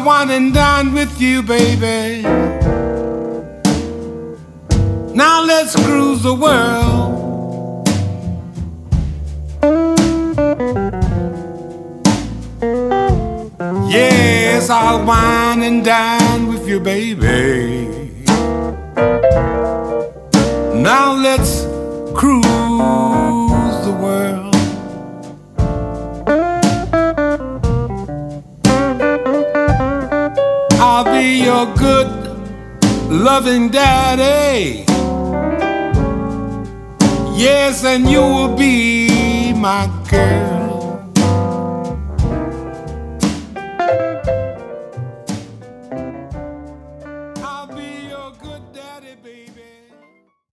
wine and dine with you, baby. Now let's cruise the world. Yes, I'll wine and dine with you, baby. Now let's cruise the world. I'll be your good, loving daddy. Yes, and you will be my girl.